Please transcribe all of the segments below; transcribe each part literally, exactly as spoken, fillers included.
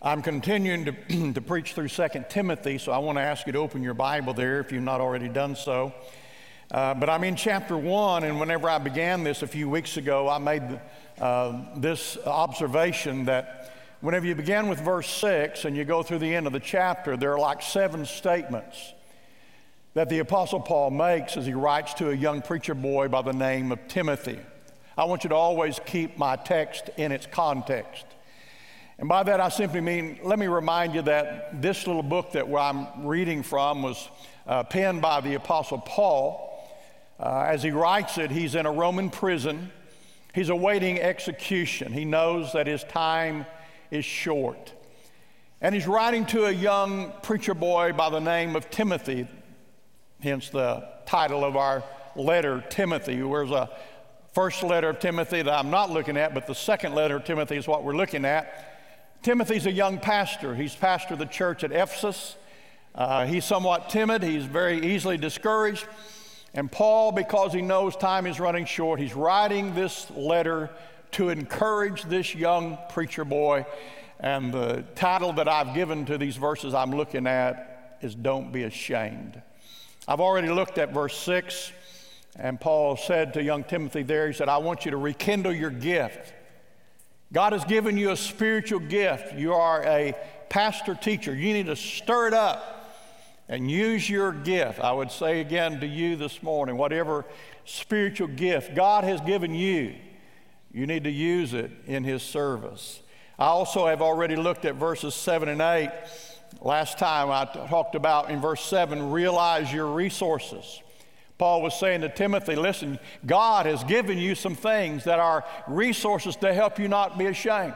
I'm continuing to, to preach through Second Timothy, so I want to ask you to open your Bible there if you've not already done so. Uh, but I'm in chapter one, and whenever I began this a few weeks ago, I made uh, this observation that whenever you begin with verse six and you go through the end of the chapter, there are like seven statements that the Apostle Paul makes as he writes to a young preacher boy by the name of Timothy. I want you to always keep my text in its context. And by that I simply mean, let me remind you that this little book that I'm reading from was uh, penned by the Apostle Paul. Uh, as he writes it, he's in a Roman prison. He's awaiting execution. He knows that his time is short. And he's writing to a young preacher boy by the name of Timothy, hence the title of our letter, Timothy. There's a first letter of Timothy that I'm not looking at, but the second letter of Timothy is what we're looking at. Timothy's a young pastor. He's pastor of the church at Ephesus. Uh, he's somewhat timid. He's very easily discouraged. And Paul, because he knows time is running short, he's writing this letter to encourage this young preacher boy. And the title that I've given to these verses I'm looking at is Don't Be Ashamed. I've already looked at verse six, and Paul said to young Timothy there, he said, I want you to rekindle your gift. God has given you a spiritual gift. You are a pastor teacher. You need to stir it up and use your gift. I would say again to you this morning, whatever spiritual gift God has given you, you need to use it in His service. I also have already looked at verses seven and eight. Last time I talked about in verse seven, realize your resources. Paul was saying to Timothy, listen, God has given you some things that are resources to help you not be ashamed.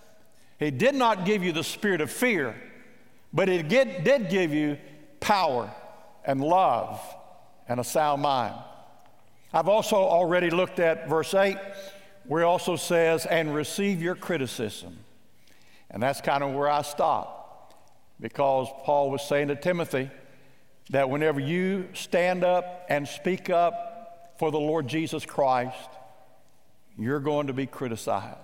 He did not give you the spirit of fear, but He did give you power and love and a sound mind. I've also already looked at verse eight, where it also says, and receive your criticism. And that's kind of where I stopped, because Paul was saying to Timothy, that whenever you stand up and speak up for the Lord Jesus Christ, you're going to be criticized.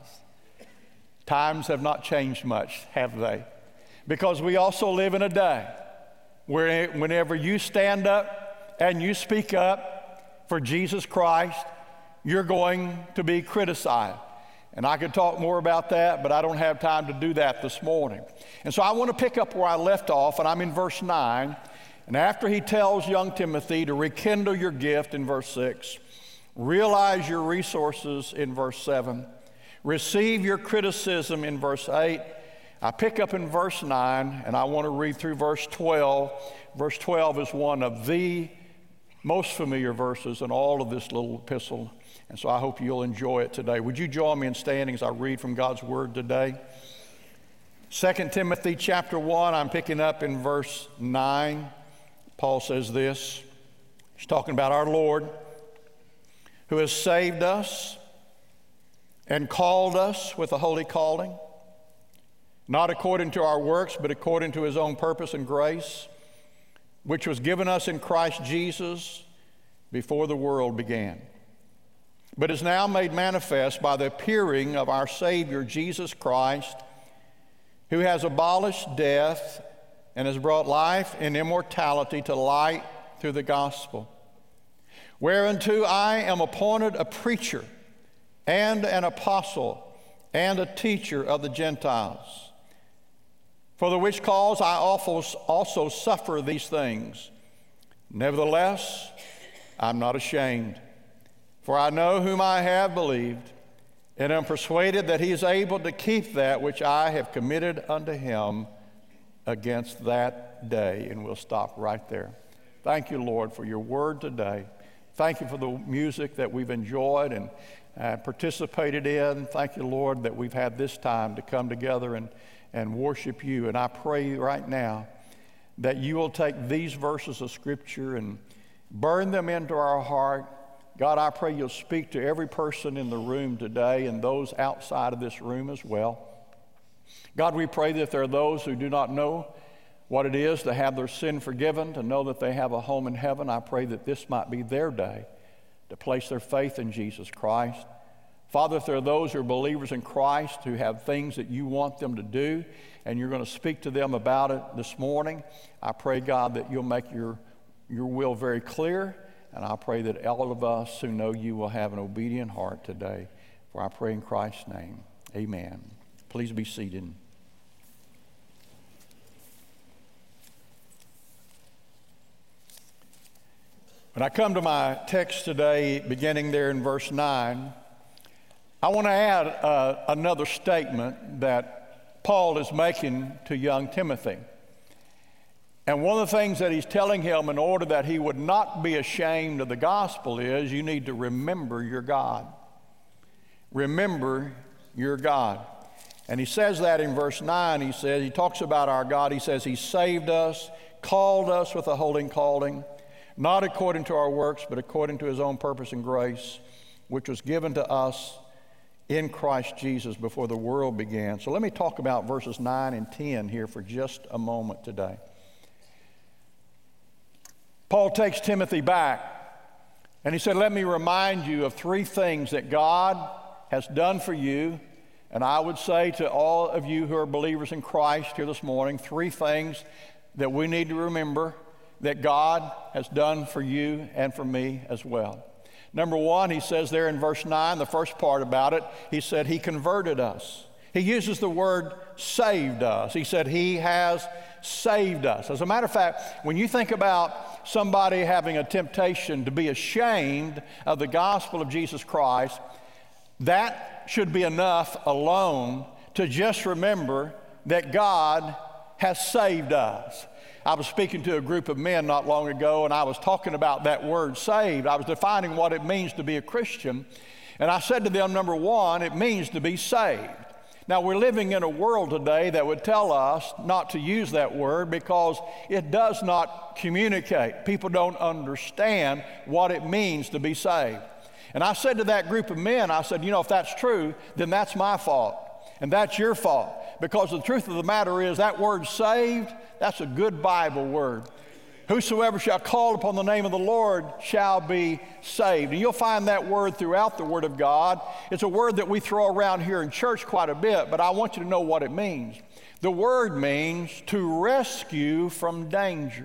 Times have not changed much, have they? Because we also live in a day where whenever you stand up and you speak up for Jesus Christ, you're going to be criticized. And I could talk more about that, but I don't have time to do that this morning. And so I want to pick up where I left off, and I'm in verse nine. And after he tells young Timothy to rekindle your gift in verse six, realize your resources in verse seven, receive your criticism in verse eight, I pick up in verse nine, and I want to read through verse twelve. Verse twelve is one of the most familiar verses in all of this little epistle, and so I hope you'll enjoy it today. Would you join me in standing as I read from God's Word today? Second Timothy chapter one, I'm picking up in verse nine. Paul says this, he's talking about our Lord, who has saved us and called us with a holy calling, not according to our works, but according to His own purpose and grace, which was given us in Christ Jesus before the world began, but is now made manifest by the appearing of our Savior Jesus Christ, who has abolished death and has brought life and immortality to light through the gospel, whereunto I am appointed a preacher and an apostle and a teacher of the Gentiles, for the which cause I also suffer these things. Nevertheless, I'm not ashamed, for I know whom I have believed, and am persuaded that He is able to keep that which I have committed unto Him against that day. And we'll stop right there. Thank you, Lord, for your word today. Thank you for the music that we've enjoyed and uh, participated in. Thank you, Lord, that we've had this time to come together and, and worship you. And I pray right now that you will take these verses of Scripture and burn them into our heart. God, I pray you'll speak to every person in the room today and those outside of this room as well. God, we pray that there are those who do not know what it is to have their sin forgiven, to know that they have a home in heaven. I pray that this might be their day to place their faith in Jesus Christ. Father, if there are those who are believers in Christ who have things that you want them to do, and you're going to speak to them about it this morning, I pray, God, that you'll make your, your will very clear, and I pray that all of us who know you will have an obedient heart today. For I pray in Christ's name, amen. Please be seated. When I come to my text today, beginning there in verse nine, I want to add uh, another statement that Paul is making to young Timothy. And one of the things that he's telling him in order that he would not be ashamed of the gospel is you need to remember your God. Remember your God. And he says that in verse nine. He says, he talks about our God. He says he saved us, called us with a holy calling, not according to our works, but according to his own purpose and grace, which was given to us in Christ Jesus before the world began. So let me talk about verses nine and ten here for just a moment today. Paul takes Timothy back, and he said, let me remind you of three things that God has done for you. And I would say to all of you who are believers in Christ here this morning, three things that we need to remember that God has done for you and for me as well. Number one, he says there in verse nine, the first part about it, he said he converted us. He uses the word saved us. He said he has saved us. As a matter of fact, when you think about somebody having a temptation to be ashamed of the gospel of Jesus Christ, that should be enough alone to just remember that God has saved us. I was speaking to a group of men not long ago, and I was talking about that word saved. I was defining what it means to be a Christian. And I said to them, number one, it means to be saved. Now, we're living in a world today that would tell us not to use that word because it does not communicate. People don't understand what it means to be saved. And I said to that group of men, I said, you know, if that's true, then that's my fault. And that's your fault. Because the truth of the matter is that word saved, that's a good Bible word. Whosoever shall call upon the name of the Lord shall be saved. And you'll find that word throughout the Word of God. It's a word that we throw around here in church quite a bit, but I want you to know what it means. The word means to rescue from danger.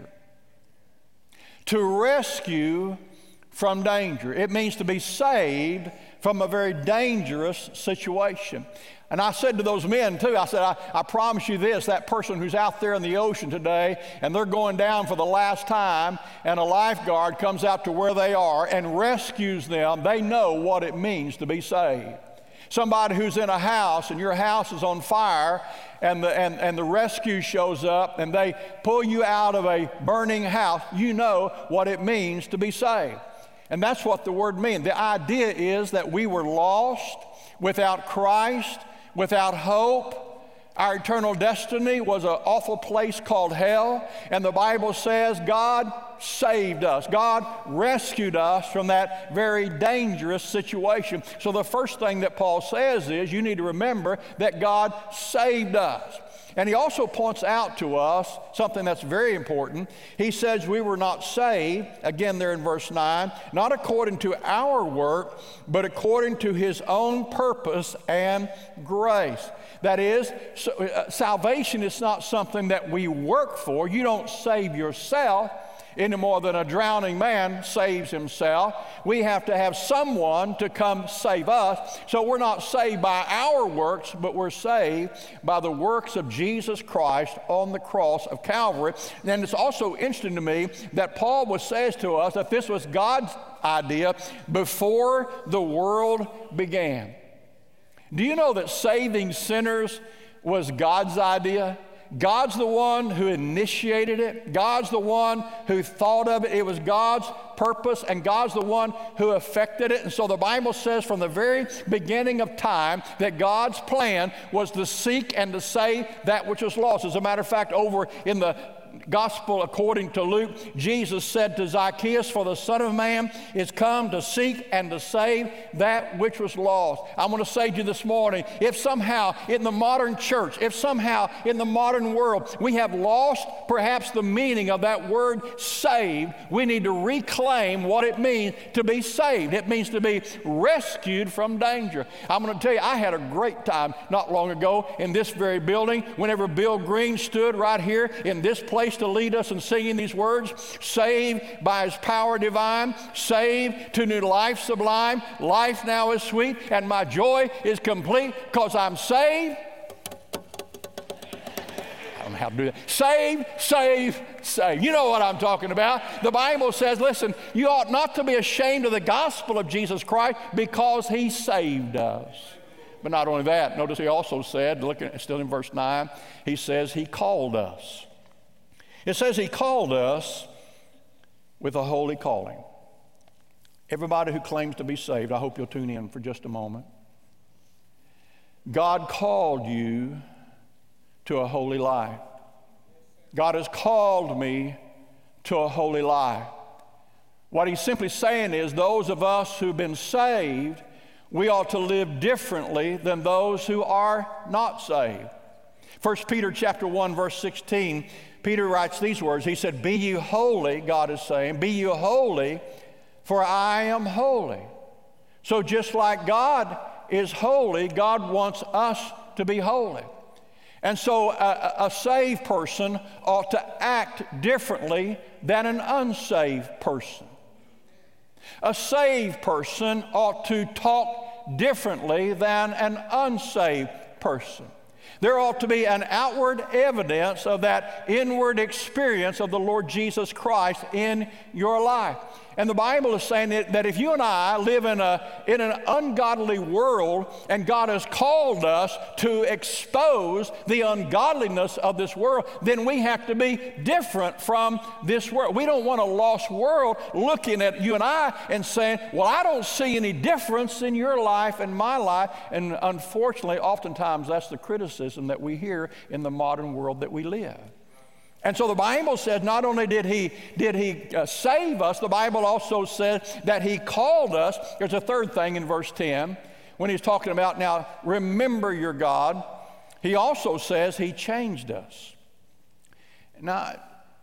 To rescue from danger. It means to be saved from a very dangerous situation. And I said to those men too, I said, I, I promise you this, that person who's out there in the ocean today and they're going down for the last time and a lifeguard comes out to where they are and rescues them, they know what it means to be saved. Somebody who's in a house and your house is on fire and the, and, and the rescue shows up and they pull you out of a burning house, you know what it means to be saved. And that's what the word means. The idea is that we were lost without Christ, without hope. Our eternal destiny was an awful place called hell. And the Bible says God saved us. God rescued us from that very dangerous situation. So the first thing that Paul says is you need to remember that God saved us. And he also points out to us something that's very important. He says we were not saved, again there in verse nine, not according to our work, but according to his own purpose and grace. That is, so, uh, salvation is not something that we work for. You don't save yourself any more than a drowning man saves himself. We have to have someone to come save us. So we're not saved by our works, but we're saved by the works of Jesus Christ on the cross of Calvary. And it's also interesting to me that Paul was says to us that this was God's idea before the world began. Do you know that saving sinners was God's idea? God's the one who initiated it. God's the one who thought of it. It was God's purpose, and God's the one who effected it. And so the Bible says from the very beginning of time that God's plan was to seek and to save that which was lost. As a matter of fact, over in the Gospel according to Luke, Jesus said to Zacchaeus, "For the Son of Man is come to seek and to save that which was lost." I want to say to you this morning, if somehow in the modern church, if somehow in the modern world we have lost perhaps the meaning of that word saved, we need to reclaim what it means to be saved. It means to be rescued from danger. I'm going to tell you, I had a great time not long ago in this very building whenever Bill Green stood right here in this place to lead us in singing these words: saved by his power divine, saved to new life sublime, life now is sweet, and my joy is complete, because I'm saved. I don't know how to do that. Saved, saved, saved. You know what I'm talking about. The Bible says, listen, you ought not to be ashamed of the gospel of Jesus Christ, because he saved us. But not only that, notice he also said, looking at, still in verse nine, he says he called us. It says he called us with a holy calling. Everybody who claims to be saved, I hope you'll tune in for just a moment. God called you to a holy life. God has called me to a holy life. What he's simply saying is, those of us who've been saved, we ought to live differently than those who are not saved. First Peter chapter one, verse sixteen, Peter writes these words. He said, "Be ye holy," God is saying, "be ye holy, for I am holy." So just like God is holy, God wants us to be holy. And so a, a saved person ought to act differently than an unsaved person. A saved person ought to talk differently than an unsaved person. There ought to be an outward evidence of that inward experience of the Lord Jesus Christ in your life. And the Bible is saying that, that if you and I live in, a, in an ungodly world, and God has called us to expose the ungodliness of this world, then we have to be different from this world. We don't want a lost world looking at you and I and saying, "Well, I don't see any difference in your life and my life." And unfortunately, oftentimes that's the criticism that we hear in the modern world that we live. And so the Bible says not only did he, did he uh, save us, the Bible also says that he called us. There's a third thing in verse ten when he's talking about, now remember your God. He also says he changed us. Now,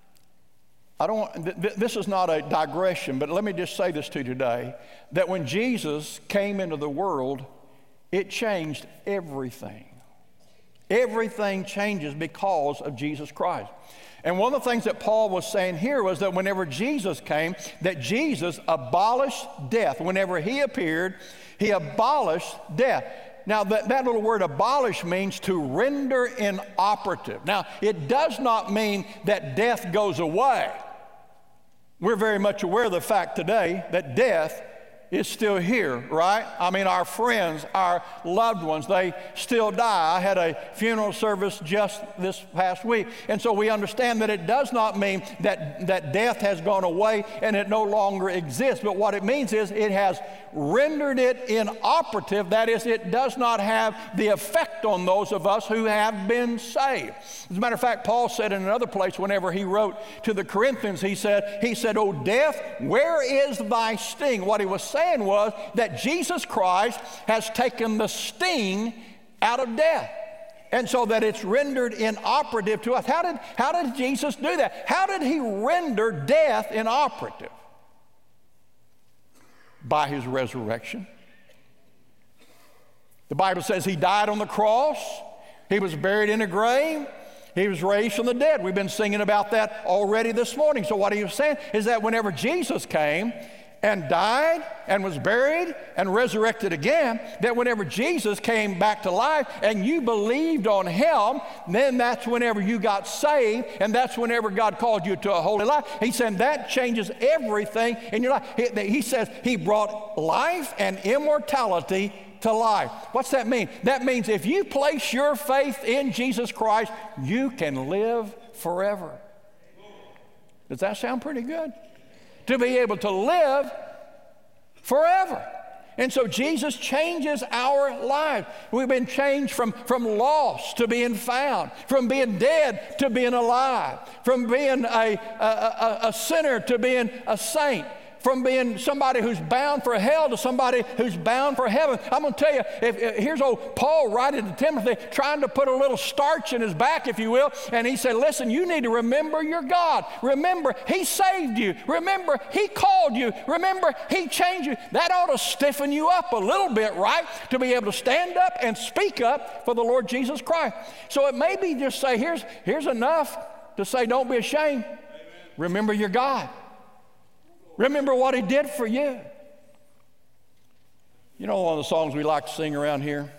I don't, th- th- this is not a digression, but let me just say this to you today, that when Jesus came into the world, it changed everything. Everything changes because of Jesus Christ. And one of the things that Paul was saying here was that whenever Jesus came, that Jesus abolished death. Whenever he appeared, he abolished death. Now, that, that little word abolish means to render inoperative. Now, it does not mean that death goes away. We're very much aware of the fact today that death is still here, right? I mean, our friends, our loved ones, they still die. I had a funeral service just this past week. And so we understand that it does not mean that, that death has gone away and it no longer exists. But what it means is it has rendered it inoperative. That is, it does not have the effect on those of us who have been saved. As a matter of fact, Paul said in another place, whenever he wrote to the Corinthians, he said, he said, "O death, where is thy sting?" What he was saying was that Jesus Christ has taken the sting out of death, and so that it's rendered inoperative to us. How did, how did Jesus do that? How did he render death inoperative? By his resurrection. The Bible says he died on the cross, he was buried in a grave, he was raised from the dead. We've been singing about that already this morning. So what he was saying is that whenever Jesus came and died and was buried and resurrected again, that whenever Jesus came back to life and you believed on him, then that's whenever you got saved, and that's whenever God called you to a holy life. He said that changes everything in your life. He, he says he brought life and immortality to life. What's that mean? That means if you place your faith in Jesus Christ, you can live forever. Does that sound pretty good? To be able to live forever. And so Jesus changes our lives. We've been changed from, from lost to being found, from being dead to being alive, from being a, a, a, a sinner to being a saint, from being somebody who's bound for hell to somebody who's bound for heaven. I'm going to tell you, if, if, here's old Paul writing to Timothy, trying to put a little starch in his back, if you will, and he said, listen, you need to remember your God. Remember, he saved you. Remember, he called you. Remember, he changed you. That ought to stiffen you up a little bit, right, to be able to stand up and speak up for the Lord Jesus Christ. So it may be just say, here's, here's enough to say, don't be ashamed. Amen. Remember your God. Remember what he did for you. You know one of the songs we like to sing around here?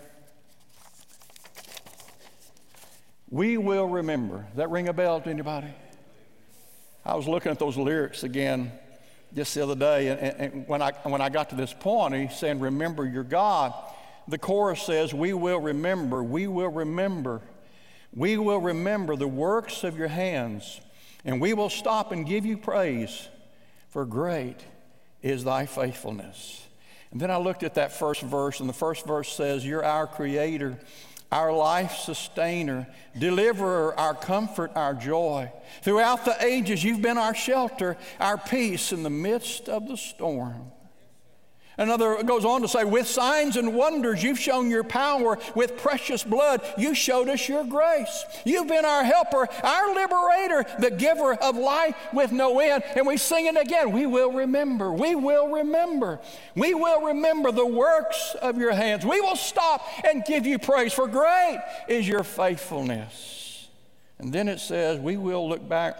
We will remember. Does that ring a bell to anybody? I was looking at those lyrics again just the other day, and, and when, I, when I got to this point, he's saying, remember your God. The chorus says, we will remember, we will remember, we will remember the works of your hands, and we will stop and give you praise. For great is thy faithfulness. And then I looked at that first verse, and the first verse says, you're our creator, our life sustainer, deliverer, our comfort, our joy. Throughout the ages, you've been our shelter, our peace in the midst of the storm. Another goes on to say, with signs and wonders, you've shown your power. With precious blood, you showed us your grace. You've been our helper, our liberator, the giver of life with no end. And we sing it again. We will remember. We will remember. We will remember the works of your hands. We will stop and give you praise, for great is your faithfulness. And then it says, we will look back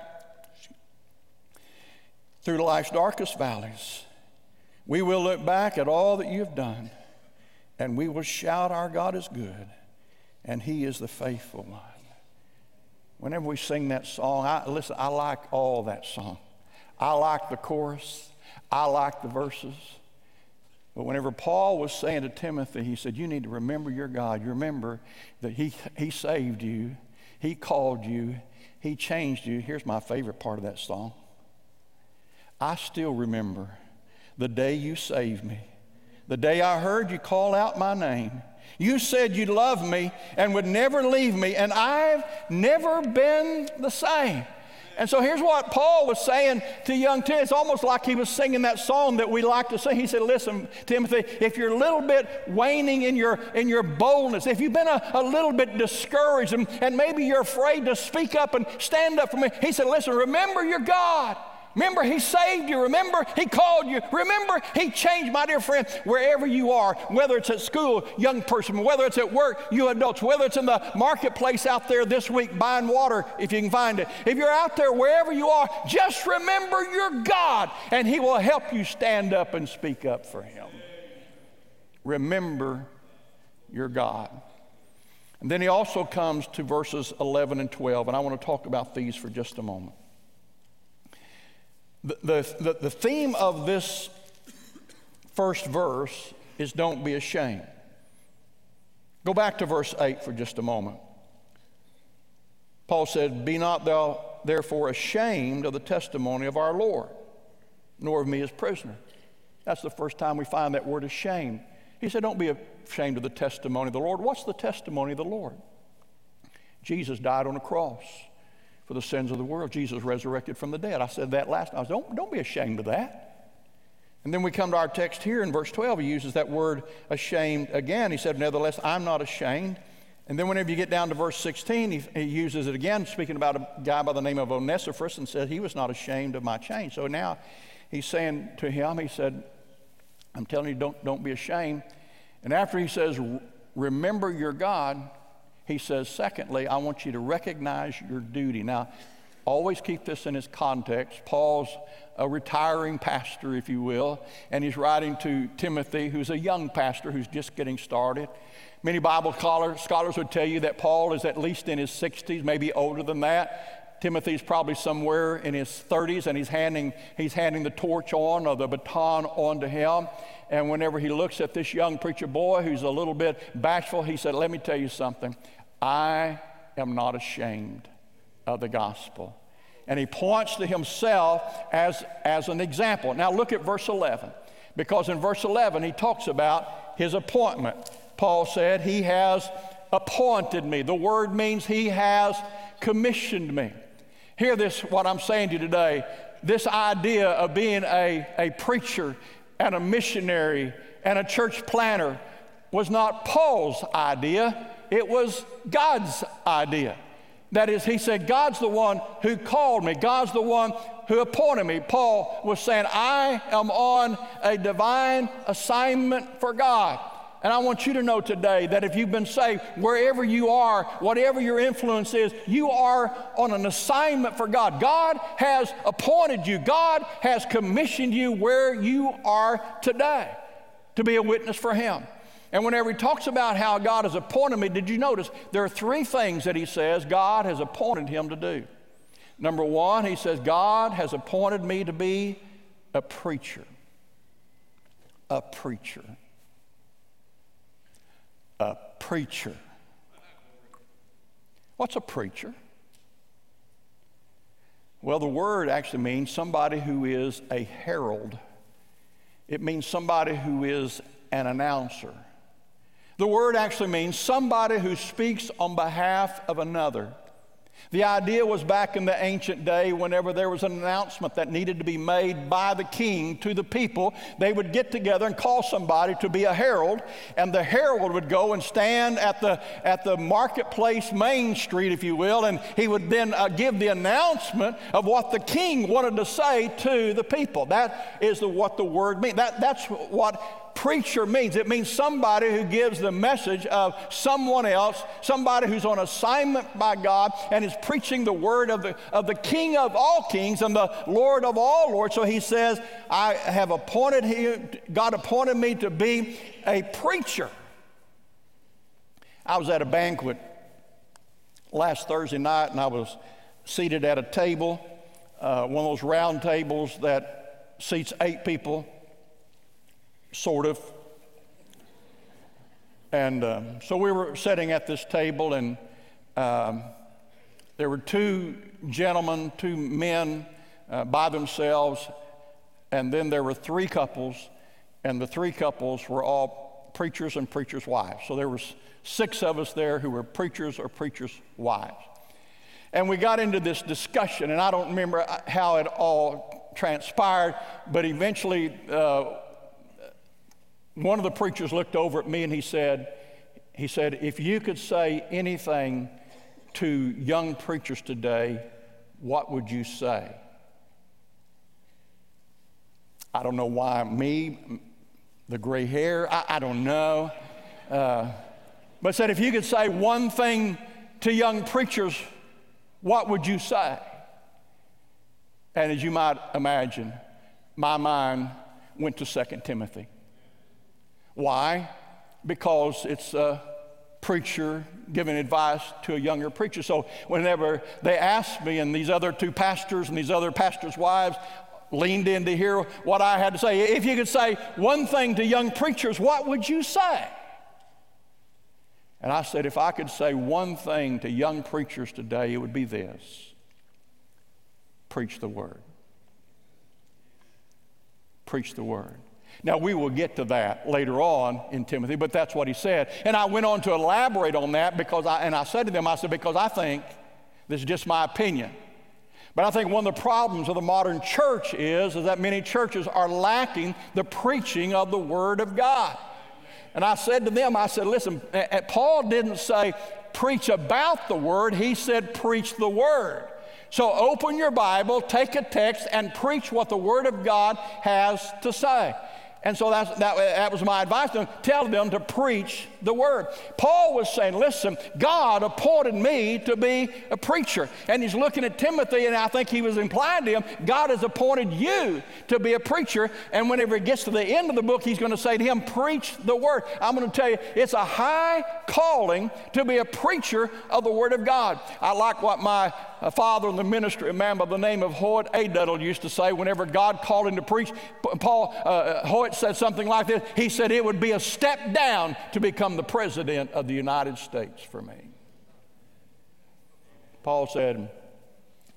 through life's darkest valleys. We will look back at all that you've done, and we will shout, our God is good, and he is the faithful one. Whenever we sing that song, I, listen, I like all that song. I like the chorus. I like the verses. But whenever Paul was saying to Timothy, he said, you need to remember your God. You remember that he, he saved you. He called you. He changed you. Here's my favorite part of that song. I still remember the day you saved me, the day I heard you call out my name. You said you loved me and would never leave me, and I've never been the same. And so here's what Paul was saying to young Timothy. It's almost like he was singing that song that we like to sing. He said, listen, Timothy, if you're a little bit waning in your, in your boldness, if you've been a, a little bit discouraged and, and maybe you're afraid to speak up and stand up for me, he said, listen, remember your God. Remember, he saved you. Remember, he called you. Remember, he changed, my dear friend, wherever you are, whether it's at school, young person, whether it's at work, you adults, whether it's in the marketplace out there this week buying water, if you can find it. If you're out there, wherever you are, just remember your God, and he will help you stand up and speak up for him. Remember your God. And then he also comes to verses eleven and twelve, and I want to talk about these for just a moment. The, the, the theme of this first verse is don't be ashamed. Go back to verse eight for just a moment. Paul said, be not thou therefore ashamed of the testimony of our Lord, nor of me as prisoner. That's the first time we find that word ashamed. He said, don't be ashamed of the testimony of the Lord. What's the testimony of the Lord? Jesus died on a cross for the sins of the world. Jesus resurrected from the dead. I said that last night. Don't, don't be ashamed of that. And then we come to our text here in verse twelve. He uses that word ashamed again. He said, nevertheless, I'm not ashamed. And then whenever you get down to verse sixteen, he, he uses it again, speaking about a guy by the name of Onesiphorus, and said he was not ashamed of my chains. So now he's saying to him, he said, I'm telling you, don't, don't be ashamed. And after he says, remember your God, he says, secondly, I want you to recognize your duty. Now, always keep this in its context. Paul's a retiring pastor, if you will, and he's writing to Timothy, who's a young pastor who's just getting started. Many Bible scholars, scholars would tell you that Paul is at least in his sixties, maybe older than that. Timothy's probably somewhere in his thirties, and he's handing, he's handing the torch on, or the baton on to him. And whenever he looks at this young preacher boy who's a little bit bashful, he said, let me tell you something. I am not ashamed of the gospel. And he points to himself as, as an example. Now look at verse eleven. Because in verse eleven, he talks about his appointment. Paul said, he has appointed me. The word means he has commissioned me. Hear this, what I'm saying to you today. This idea of being a, a preacher and a missionary and a church planter was not Paul's idea. It was God's idea. That is, he said, God's the one who called me. God's the one who appointed me. Paul was saying, I am on a divine assignment for God. And I want you to know today that if you've been saved, wherever you are, whatever your influence is, you are on an assignment for God. God has appointed you. God has commissioned you where you are today to be a witness for Him. And whenever he talks about how God has appointed me, did you notice there are three things that he says God has appointed him to do? Number one, he says, God has appointed me to be a preacher. A preacher. A preacher. What's a preacher? Well, the word actually means somebody who is a herald. It means somebody who is an announcer. The word actually means somebody who speaks on behalf of another. The idea was back in the ancient day, whenever there was an announcement that needed to be made by the king to the people, they would get together and call somebody to be a herald, and the herald would go and stand at the, at the marketplace, Main Street, if you will, and he would then uh, give the announcement of what the king wanted to say to the people. That is the, what the word means. That, that's what preacher means. It means somebody who gives the message of someone else, somebody who's on assignment by God and is preaching the word of the, of the King of all kings and the Lord of all lords. So he says, I have appointed him, God appointed me to be a preacher. I was at a banquet last Thursday night, and I was seated at a table, uh, one of those round tables that seats eight people. Sort of. And um, so we were sitting at this table, and um, there were two gentlemen, two men uh, by themselves, and then there were three couples, and the three couples were all preachers and preachers' wives. So there was six of us there who were preachers or preachers' wives. And we got into this discussion, and I don't remember how it all transpired, but eventually uh, one of the preachers looked over at me and he said, he said, if you could say anything to young preachers today, what would you say? I don't know why me, the gray hair, I, I don't know. Uh, but said, if you could say one thing to young preachers, what would you say? And as you might imagine, my mind went to Second Timothy. Why? Because it's a preacher giving advice to a younger preacher. So whenever they asked me, and these other two pastors and these other pastors' wives leaned in to hear what I had to say, if you could say one thing to young preachers, what would you say? And I said, if I could say one thing to young preachers today, it would be this: preach the word. Preach the word. Now, we will get to that later on in Timothy, but that's what he said. And I went on to elaborate on that because I, and I said to them, I said, because I think, this is just my opinion, but I think one of the problems of the modern church is, is that many churches are lacking the preaching of the Word of God. And I said to them, I said, listen, Paul didn't say preach about the Word, he said preach the Word. So open your Bible, take a text, and preach what the Word of God has to say. And so that's, that, that was my advice to them. Tell them to preach the word. Paul was saying, listen, God appointed me to be a preacher. And he's looking at Timothy, and I think he was implying to him, God has appointed you to be a preacher. And whenever it gets to the end of the book, he's going to say to him, preach the word. I'm going to tell you, it's a high calling to be a preacher of the word of God. I like what my uh, father in the ministry, a man by the name of Hoyt A. Duddle, used to say whenever God called him to preach. Paul uh, Hoyt said something like this. He said, it would be a step down to become the president of the United States for me. Paul said,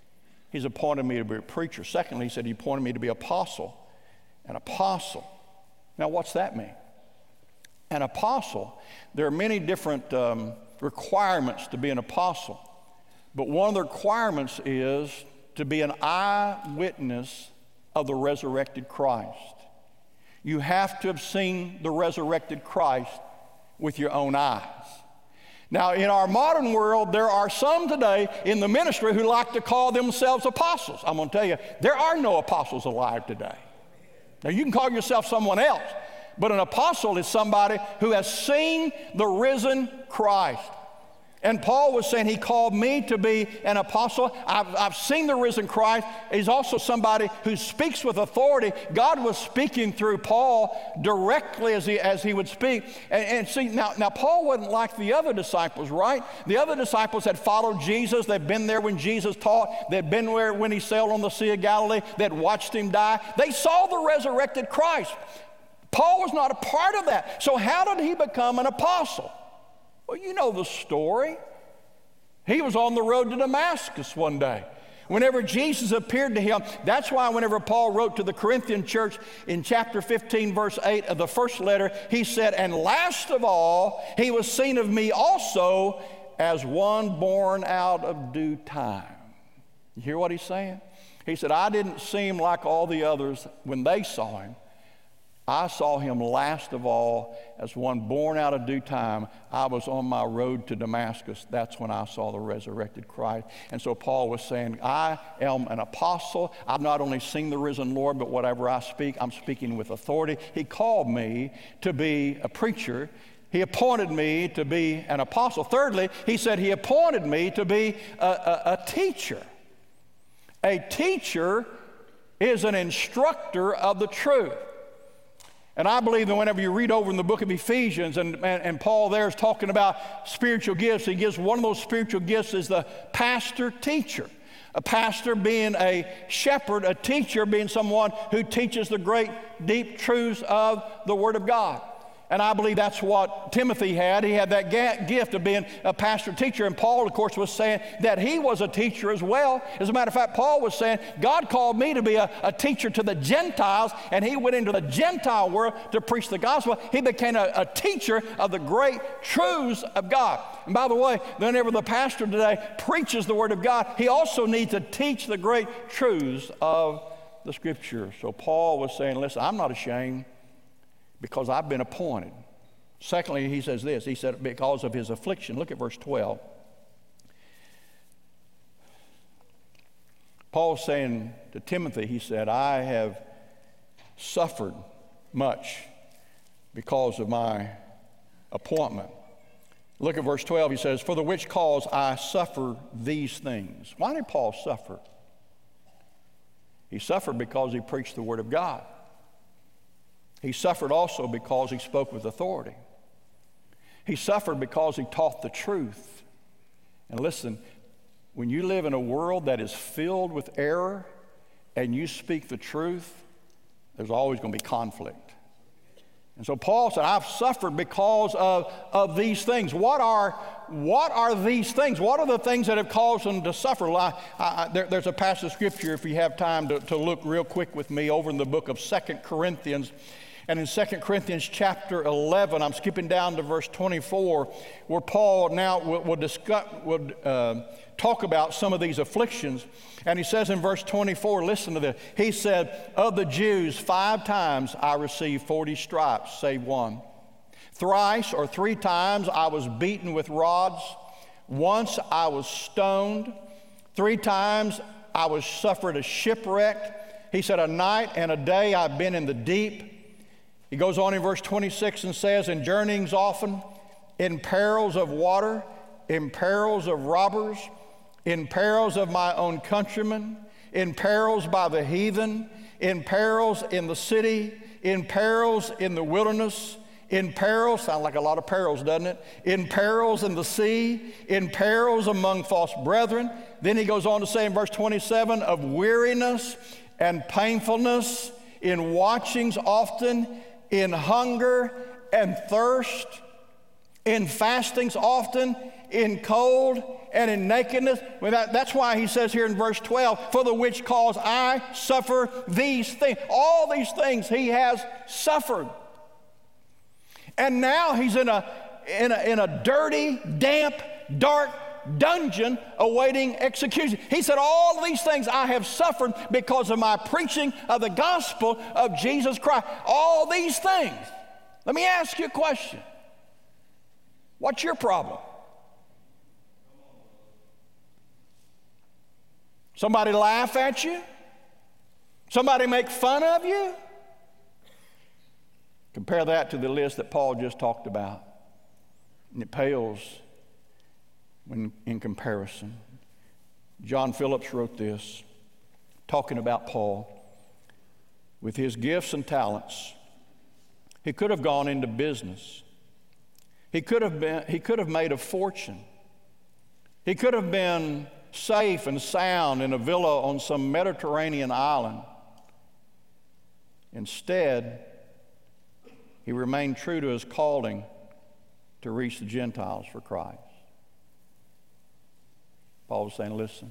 he's appointed me to be a preacher. Secondly, he said he appointed me to be apostle. An apostle. Now, what's that mean? An apostle, there are many different um, requirements to be an apostle, but one of the requirements is to be an eyewitness of the resurrected Christ. You have to have seen the resurrected Christ with your own eyes. Now, in our modern world, there are some today in the ministry who like to call themselves apostles. I'm going to tell you, there are no apostles alive today. Now, you can call yourself someone else, but an apostle is somebody who has seen the risen Christ. And Paul was saying he called me to be an apostle. I've, I've seen the risen Christ. He's also somebody who speaks with authority. God was speaking through Paul directly as he, as he would speak. And, and see, now, now Paul wasn't like the other disciples, right? The other disciples had followed Jesus. They'd been there when Jesus taught. They'd been there when he sailed on the Sea of Galilee. They'd watched him die. They saw the resurrected Christ. Paul was not a part of that. So how did he become an apostle? Well, you know the story. He was on the road to Damascus one day. Whenever Jesus appeared to him, that's why whenever Paul wrote to the Corinthian church in chapter fifteen, verse eight of the first letter, he said, and last of all, he was seen of me also as one born out of due time. You hear what he's saying? He said, I didn't seem like all the others when they saw him. I saw him last of all as one born out of due time. I was on my road to Damascus. That's when I saw the resurrected Christ. And so Paul was saying, I am an apostle. I've not only seen the risen Lord, but whatever I speak, I'm speaking with authority. He called me to be a preacher. He appointed me to be an apostle. Thirdly, he said he appointed me to be a, a, a teacher. A teacher is an instructor of the truth. And I believe that whenever you read over in the book of Ephesians, and, and, and Paul there is talking about spiritual gifts, he gives one of those spiritual gifts is the pastor-teacher. A pastor being a shepherd, a teacher being someone who teaches the great, deep truths of the Word of God. And I believe that's what Timothy had. He had that ga- gift of being a pastor teacher. And Paul, of course, was saying that he was a teacher as well. As a matter of fact, Paul was saying, God called me to be a, a teacher to the Gentiles, and he went into the Gentile world to preach the gospel. He became a, a teacher of the great truths of God. And by the way, whenever the pastor today preaches the Word of God, he also needs to teach the great truths of the Scripture. So Paul was saying, listen, I'm not ashamed, because I've been appointed. Secondly, he says this. He said, because of his affliction. Look at verse twelve. Paul's saying to Timothy, he said, I have suffered much because of my appointment. Look at verse twelve. He says, for the which cause I suffer these things. Why did Paul suffer? He suffered because he preached the Word of God. He suffered also because he spoke with authority. He suffered because he taught the truth. And listen, when you live in a world that is filled with error and you speak the truth, there's always going to be conflict. And so Paul said, I've suffered because of, of these things. What are, what are these things? What are the things that have caused them to suffer? I, I, there, there's a passage of Scripture, if you have time to, to look real quick with me, over in the book of Second Corinthians. And in Second Corinthians chapter eleven, I'm skipping down to verse twenty-four, where Paul now will, will, discuss, will uh, talk about some of these afflictions. And he says in verse twenty-four, listen to this. He said, of the Jews, five times I received forty stripes, save one. Thrice or three times I was beaten with rods. Once I was stoned. Three times I was suffered a shipwreck. He said, a night and a day I've been in the deep. He goes on in verse twenty-six and says, in journeyings often, in perils of water, in perils of robbers, in perils of my own countrymen, in perils by the heathen, in perils in the city, in perils in the wilderness, in perils, sound like a lot of perils, doesn't it? In perils in the sea, in perils among false brethren. Then he goes on to say in verse twenty-seven, of weariness and painfulness, in watchings often, in hunger and thirst, in fastings often, in cold and in nakedness. Well, that, that's why he says here in verse twelve, for the which cause I suffer these things. All these things he has suffered. And now he's in a, in a, in a dirty, damp, dark dungeon awaiting execution. He said, all of these things I have suffered because of my preaching of the gospel of Jesus Christ. All these things. Let me ask you a question. What's your problem? Somebody laugh at you? Somebody make fun of you? Compare that to the list that Paul just talked about, and it pales when in comparison. John Phillips wrote this, talking about Paul. With his gifts and talents, he could have gone into business. He could have been, he could have made a fortune. He could have been safe and sound in a villa on some Mediterranean island. Instead, he remained true to his calling to reach the Gentiles for Christ. Paul was saying, listen,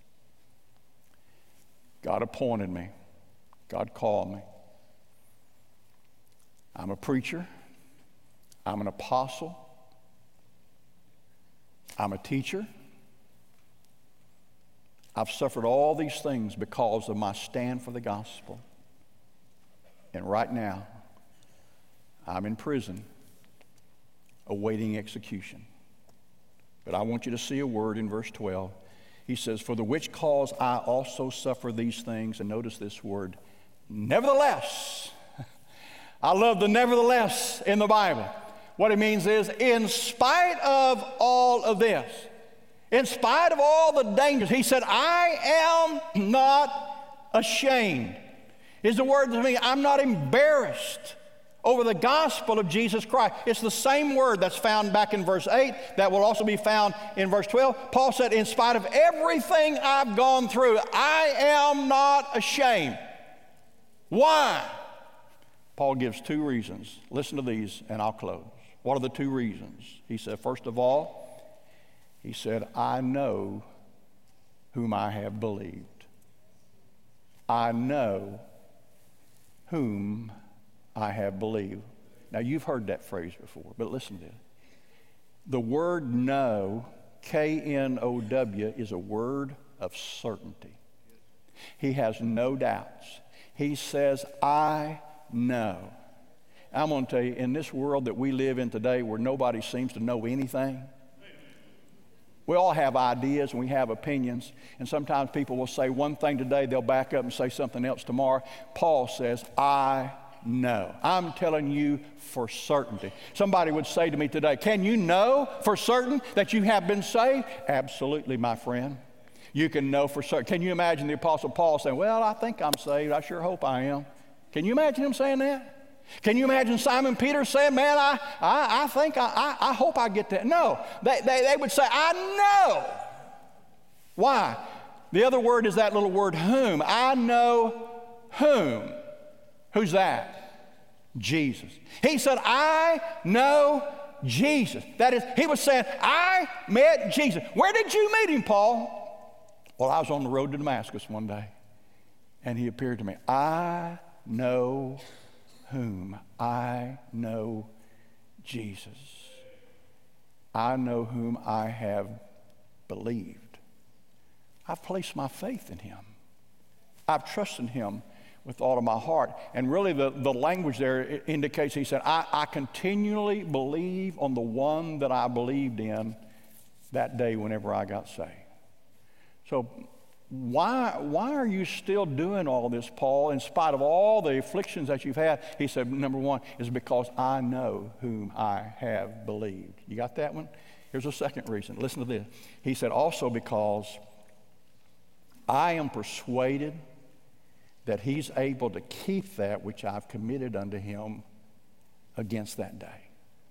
God appointed me. God called me. I'm a preacher. I'm an apostle. I'm a teacher. I've suffered all these things because of my stand for the gospel. And right now, I'm in prison, awaiting execution. But I want you to see a word in verse twelve. He says, for the which cause I also suffer these things. And notice this word, nevertheless. I love the nevertheless in the Bible. What it means is, in spite of all of this, in spite of all the dangers, he said, I am not ashamed. Is the word to me, I'm not embarrassed over the gospel of Jesus Christ. It's the same word that's found back in verse eight that will also be found in verse twelve. Paul said, in spite of everything I've gone through, I am not ashamed. Why? Paul gives two reasons. Listen to these and I'll close. What are the two reasons? He said, first of all, he said, I know whom I have believed. I know whom I have believed. Now, you've heard that phrase before, but listen to this. The word know, K N O W, is a word of certainty. He has no doubts. He says, I know. I'm going to tell you, in this world that we live in today where nobody seems to know anything, we all have ideas and we have opinions, and sometimes people will say one thing today, they'll back up and say something else tomorrow. Paul says, I know. I'm telling you for certainty. Somebody would say to me today, can you know for certain that you have been saved? Absolutely, my friend. You can know for certain. Can you imagine the Apostle Paul saying, well, I think I'm saved. I sure hope I am. Can you imagine him saying that? Can you imagine Simon Peter saying, man, I, I, I think, I, I, I hope I get that. No, they, they, they would say, I know. Why? The other word is that little word whom. I know whom. Who's that? Jesus. He said, I know Jesus. That is, he was saying, I met Jesus. Where did you meet him, Paul? Well, I was on the road to Damascus one day, and he appeared to me. I know whom. I know Jesus. I know whom I have believed. I've placed my faith in him. I've trusted him with all of my heart. And really the, the language there indicates, he said, I, I continually believe on the one that I believed in that day whenever I got saved. So why, why are you still doing all this, Paul, in spite of all the afflictions that you've had? He said, number one, is because I know whom I have believed. You got that one? Here's a second reason. Listen to this. He said, also because I am persuaded that he's able to keep that which I've committed unto him against that day.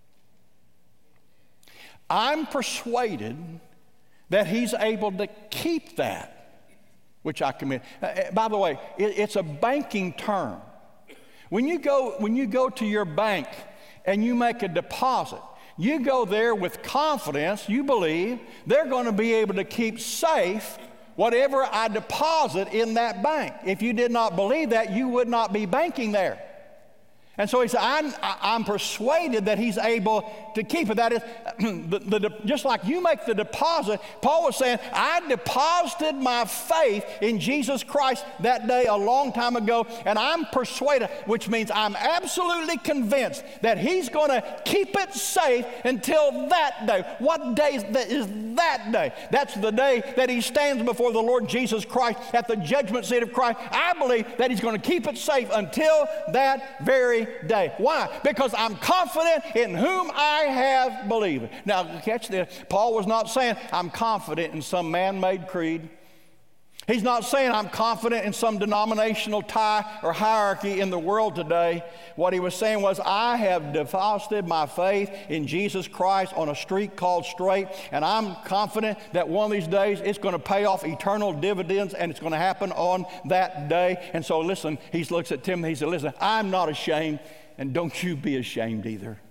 I'm persuaded that he's able to keep that which I commit. Uh, by the way, it, it's a banking term. When you go, when you go to your bank and you make a deposit, you go there with confidence, you believe they're going to be able to keep safe whatever I deposit in that bank. If you did not believe that, you would not be banking there. And so he said, I'm, I'm persuaded that he's able to keep it. That is, the, the, just like you make the deposit, Paul was saying, I deposited my faith in Jesus Christ that day a long time ago, and I'm persuaded, which means I'm absolutely convinced that he's going to keep it safe until that day. What day is that, is that day? That's the day that he stands before the Lord Jesus Christ at the judgment seat of Christ. I believe that he's going to keep it safe until that very day. Why? Because I'm confident in whom I have believed. Now, catch this. Paul was not saying, I'm confident in some man-made creed. He's not saying I'm confident in some denominational tie or hierarchy in the world today. What he was saying was, I have deposited my faith in Jesus Christ on a street called straight, and I'm confident that one of these days it's going to pay off eternal dividends, and it's going to happen on that day. And so listen, he looks at Timothy, he said, listen, I'm not ashamed, and don't you be ashamed either.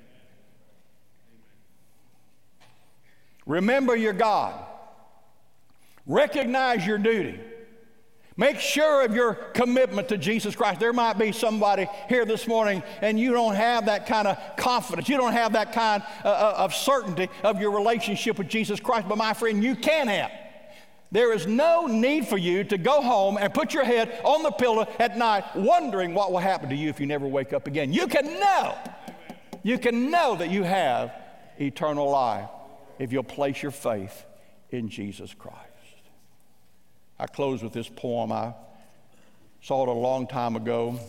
Remember your God. Recognize your duty. Make sure of your commitment to Jesus Christ. There might be somebody here this morning and you don't have that kind of confidence. You don't have that kind uh, of certainty of your relationship with Jesus Christ. But my friend, you can have. There is no need for you to go home and put your head on the pillow at night wondering what will happen to you if you never wake up again. You can know. You can know that you have eternal life if you'll place your faith in Jesus Christ. I close with this poem. I saw it a long time ago.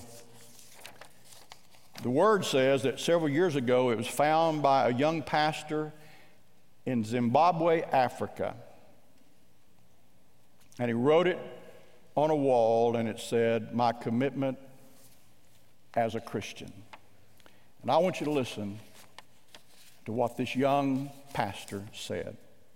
The Word says that several years ago it was found by a young pastor in Zimbabwe, Africa. And he wrote it on a wall, and it said, "My commitment as a Christian." And I want you to listen to what this young pastor said.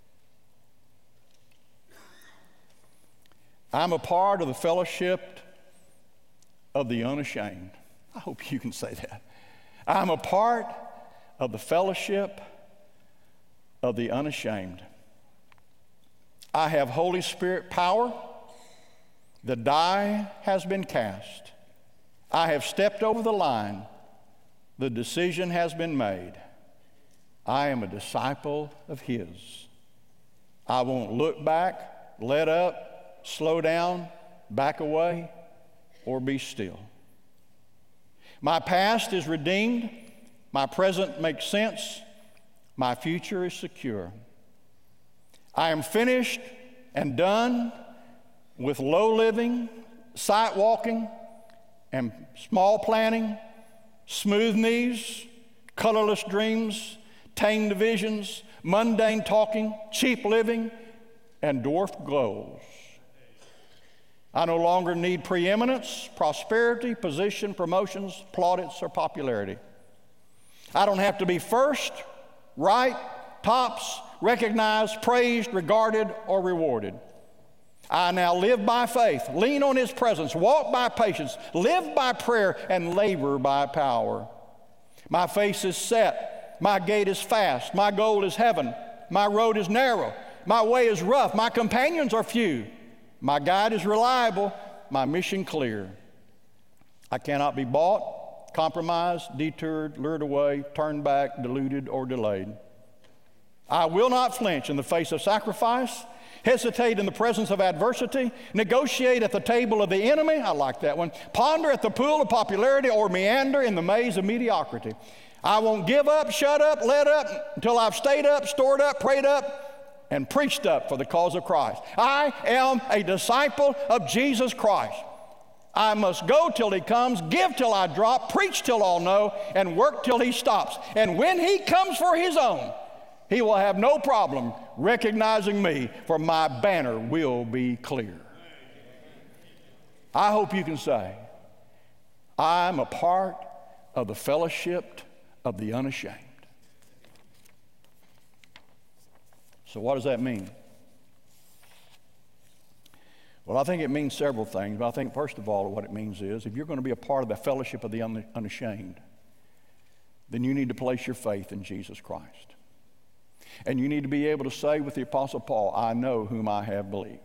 I'm a part of the fellowship of the unashamed. I hope you can say that. I'm a part of the fellowship of the unashamed. I have Holy Spirit power. The die has been cast. I have stepped over the line. The decision has been made. I am a disciple of His. I won't look back, let up, slow down, back away, or be still. My past is redeemed. My present makes sense. My future is secure. I am finished and done with low living, sight walking, and small planning, smooth knees, colorless dreams, tame visions, mundane talking, cheap living, and dwarfed goals. I no longer need preeminence, prosperity, position, promotions, plaudits, or popularity. I don't have to be first, right, tops, recognized, praised, regarded, or rewarded. I now live by faith, lean on His presence, walk by patience, live by prayer, and labor by power. My face is set, my gait is fast, my goal is heaven, my road is narrow, my way is rough, my companions are few. My guide is reliable, my mission clear. I cannot be bought, compromised, detoured, lured away, turned back, deluded, or delayed. I will not flinch in the face of sacrifice, hesitate in the presence of adversity, negotiate at the table of the enemy, I like that one, ponder at the pool of popularity, or meander in the maze of mediocrity. I won't give up, shut up, let up until I've stayed up, stored up, prayed up, and preached up for the cause of Christ. I am a disciple of Jesus Christ. I must go till He comes, give till I drop, preach till all know, and work till He stops. And when He comes for His own, He will have no problem recognizing me, for my banner will be clear. I hope you can say, I'm a part of the fellowship of the unashamed. So what does that mean? Well, I think it means several things, but I think first of all what it means is if you're going to be a part of the fellowship of the unashamed, then you need to place your faith in Jesus Christ. And you need to be able to say with the Apostle Paul, I know whom I have believed.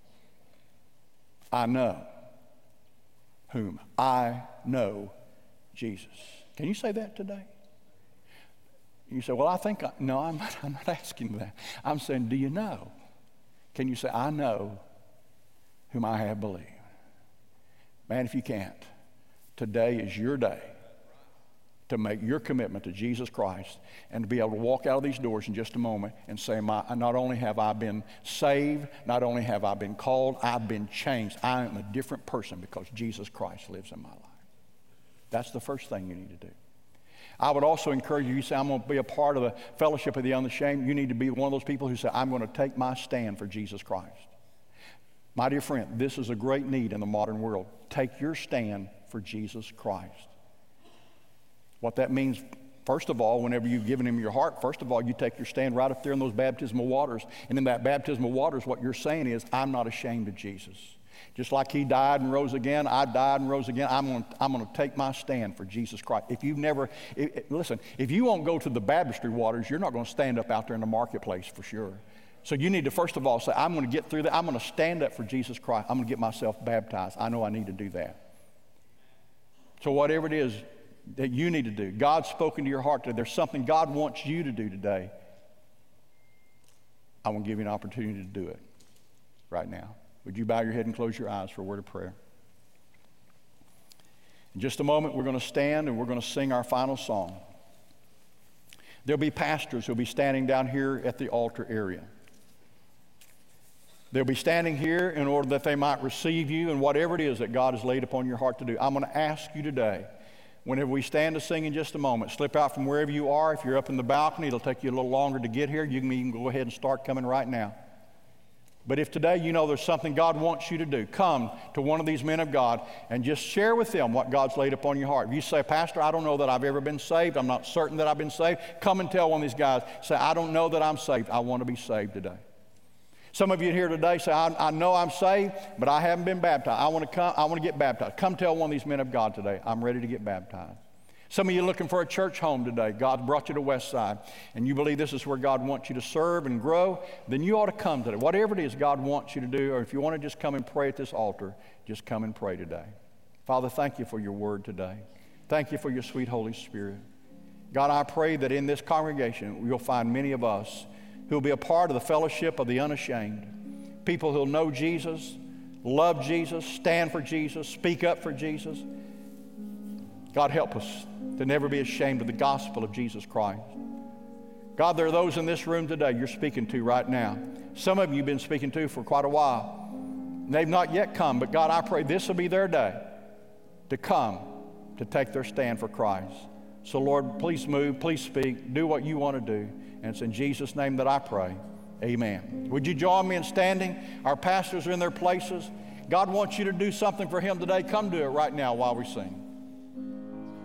I know whom I know Jesus. Can you say that today? You say, well, I think, I, no, I'm not, I'm not asking that. I'm saying, do you know? Can you say, I know whom I have believed? Man, if you can't, today is your day to make your commitment to Jesus Christ and to be able to walk out of these doors in just a moment and say, My, not only have I been saved, not only have I been called, I've been changed. I am a different person because Jesus Christ lives in my life. That's the first thing you need to do. I would also encourage you, you say, I'm going to be a part of the fellowship of the unashamed. You need to be one of those people who say, I'm going to take my stand for Jesus Christ. My dear friend, this is a great need in the modern world. Take your stand for Jesus Christ. What that means, first of all, whenever you've given him your heart, first of all, you take your stand right up there in those baptismal waters. And in that baptismal waters, what you're saying is, I'm not ashamed of Jesus. Just like he died and rose again, I died and rose again, I'm going to, I'm going to take my stand for Jesus Christ. If you've never, if, if, listen, if you won't go to the baptistry waters, you're not going to stand up out there in the marketplace for sure. So you need to first of all say, I'm going to get through that. I'm going to stand up for Jesus Christ. I'm going to get myself baptized. I know I need to do that. So whatever it is that you need to do, God's spoken to your heart today. There's something God wants you to do today. I want to give you an opportunity to do it right now. Would you bow your head and close your eyes for a word of prayer? In just a moment, we're going to stand and we're going to sing our final song. There'll be pastors who'll be standing down here at the altar area. They'll be standing here in order that they might receive you and whatever it is that God has laid upon your heart to do. I'm going to ask you today, whenever we stand to sing in just a moment, slip out from wherever you are. If you're up in the balcony, it'll take you a little longer to get here. You can even go ahead and start coming right now. But if today you know there's something God wants you to do, come to one of these men of God and just share with them what God's laid upon your heart. If you say, Pastor, I don't know that I've ever been saved. I'm not certain that I've been saved. Come and tell one of these guys. Say, I don't know that I'm saved. I want to be saved today. Some of you here today say, I, I know I'm saved, but I haven't been baptized. I want to come. I want to get baptized. Come tell one of these men of God today, I'm ready to get baptized. Some of you are looking for a church home today. God brought you to Westside, and you believe this is where God wants you to serve and grow, then you ought to come today. Whatever it is God wants you to do, or if you want to just come and pray at this altar, just come and pray today. Father, thank you for your word today. Thank you for your sweet Holy Spirit. God, I pray that in this congregation, you'll find many of us who will be a part of the fellowship of the unashamed, people who will know Jesus, love Jesus, stand for Jesus, speak up for Jesus. God, help us to never be ashamed of the gospel of Jesus Christ. God, there are those in this room today you're speaking to right now. Some of you you've been speaking to for quite a while. They've not yet come, but God, I pray this will be their day to come to take their stand for Christ. So Lord, please move, please speak, do what you want to do. And it's in Jesus' name that I pray. Amen. Would you join me in standing? Our pastors are in their places. God wants you to do something for him today. Come do it right now while we sing.